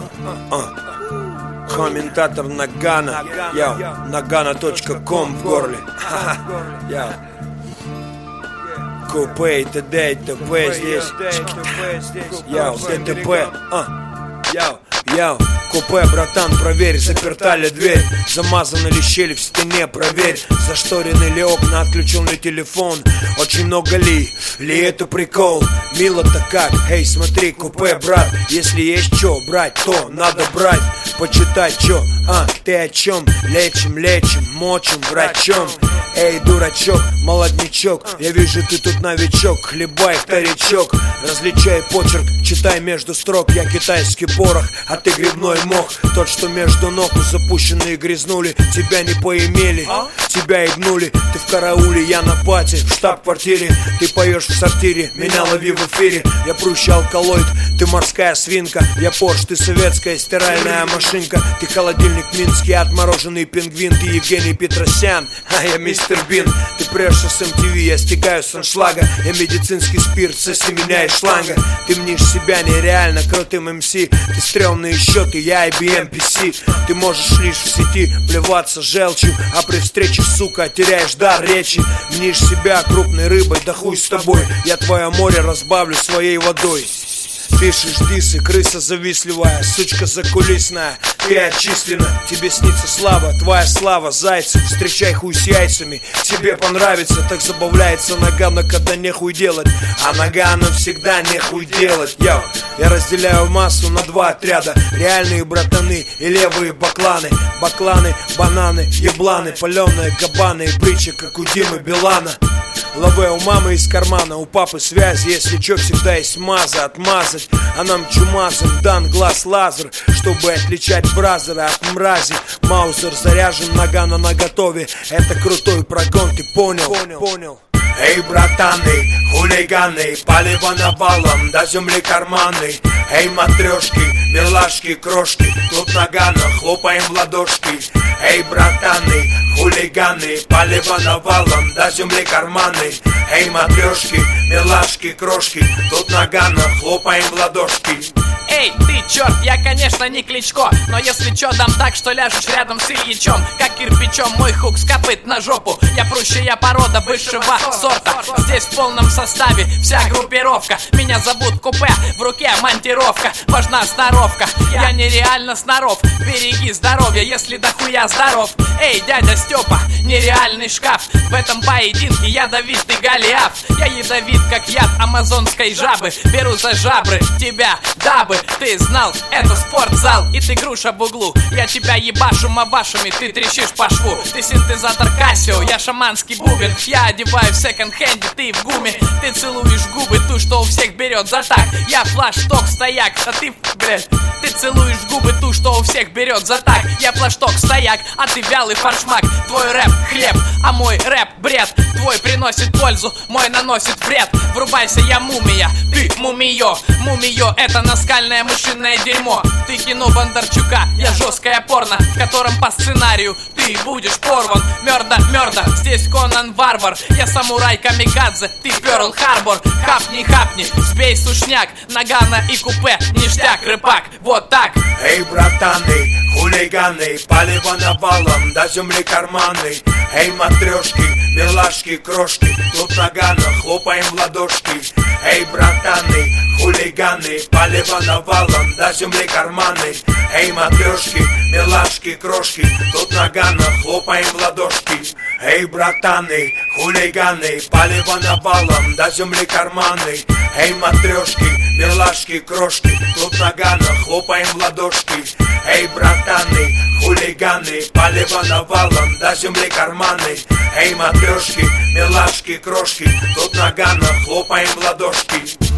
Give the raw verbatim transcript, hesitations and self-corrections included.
Комментатор Нагана, яу, нагана точка ком в горле. Яу. Купе и т.д. и т.п. здесь. Яу, ДТП. Яу, яу. Купе, братан, проверь, заперта ли дверь, замазаны ли щели в стене, проверь, зашторены ли окна, отключен ли телефон, очень много ли, ли это прикол, мило-то как, эй, смотри, купе, брат, если есть чё брать, то надо брать, почитать чё, а, ты о чем, лечим, лечим, мочим, врачом. Эй, дурачок, молоднячок, я вижу, ты тут новичок, хлебай вторичок, различай почерк, читай между строк, я китайский порох, а ты грибной мох, тот, что между ног запущенные грязнули, тебя не поимели, тебя ебнули, ты в карауле, я на пати, в штаб-квартире, ты поешь в сортире, меня лови в эфире, я прущий алкалоид, ты морская свинка, я Порш, ты советская стиральная машинка, ты холодильник минский, отмороженный пингвин, ты Евгений Петросян, а я мистер Бин, ты прешься с эм ти ви, я стекаю с аншлага, я медицинский спирт, соси меня из шланга, ты мнишь себя нереально крутым эм си, ты стрёмные счеты, я ай би эм пи си, ты можешь лишь в сети плеваться желчью, а при встрече, сука, теряешь дар речи, мнишь себя крупной рыбой, да хуй с тобой, я твое море разбавлю своей водой. Пишешь дисы, крыса завистливая, сучка закулисная, ты отчислена, тебе снится слава, твоя слава, зайцев, встречай хуй с яйцами, тебе понравится, так забавляется Нагана, когда нехуй делать, а Нагана всегда нехуй делать, йоу. Я разделяю массу на два отряда, реальные братаны и левые бакланы, бакланы, бананы, ебланы, паленые кабаны и бричи, как у Димы Билана. Лаве у мамы из кармана, у папы связь, если чё, всегда есть маза, отмазать. А нам чумазом дан глаз лазер, чтобы отличать бразера от мрази. Маузер заряжен, Нагана наготове, это крутой прогон, ты понял? Понял, понял. Эй, братаны, хулиганы, палево навалом, до земли карманы. Эй, матрешки, милашки, крошки, тут Нагана, хлопаем в ладошки. Эй, братаны, хулиганы, палево навалом, до земли карманы. Эй, матрешки, милашки, крошки, тут Нагана, хлопаем в ладошки. Эй, ты черт, я, конечно, не Кличко, но если чё, дам так, что ляжешь рядом с Ильичом, как кирпичом мой хук скопыт на жопу. Я прущая порода высшего сорта, здесь в полном составе вся группировка. Меня зовут Купе, в руке монтировка, важна сноровка, я нереально сноров. Береги здоровье, если дохуя здоров. Эй, дядя Степа, нереальный шкаф, в этом поединке ядовитый Голиаф. Я ядовит, как яд амазонской жабы, беру за жабры тебя, дабы ты знал, это спортзал, и ты груша в углу. Я тебя ебашу мавашами, ты трещишь по шву. Ты синтезатор Кассио, я шаманский бубен. Я одеваю в секонд-хенде, ты в гуме. Ты целуешь губы, ту, что у всех берет за так. Я флаш-ток, стояк, а ты, блядь. Ты целуешь губы, ту, что у всех берет за так. Я флаш-ток, стояк, а ты вялый фаршмак. Твой рэп хлеб, а мой рэп бред. Твой приносит пользу, мой наносит вред. Врубайся, я мумия, ты мумиё. Мумиё, это наскальное мышиное дерьмо. Ты кино Бондарчука, я жесткое порно, в котором по сценарию ты будешь порван. Мёрда, мёрда, здесь Конан Варвар. Я самурай камикадзе, ты Перл Харбор. Хапни, хапни, сбей сушняк. Нагана и Купе, ништяк, рыбак, вот так. Эй, братаны, хулиганы, палево навалом, до земли карманы. Эй, матрешки, милашки, крошки, тут Нагана, хлопаем в ладошки. Эй, братаны, хулиганы, палево навалом, до земли карманы. Эй, матрешки, милашки, крошки, тут Нагана, хлопаем в ладошки. Эй, братаны, хулиганы, палево навалом, до земли карманы. Эй, матрешки, милашки, крошки, тут Нагана, хлопаем в ладошки. Эй, братаны, хулиганы, палево навалом, до земли карманы. Эй, матрешки, милашки, крошки, тут Нагана, хлопаем в ладошки.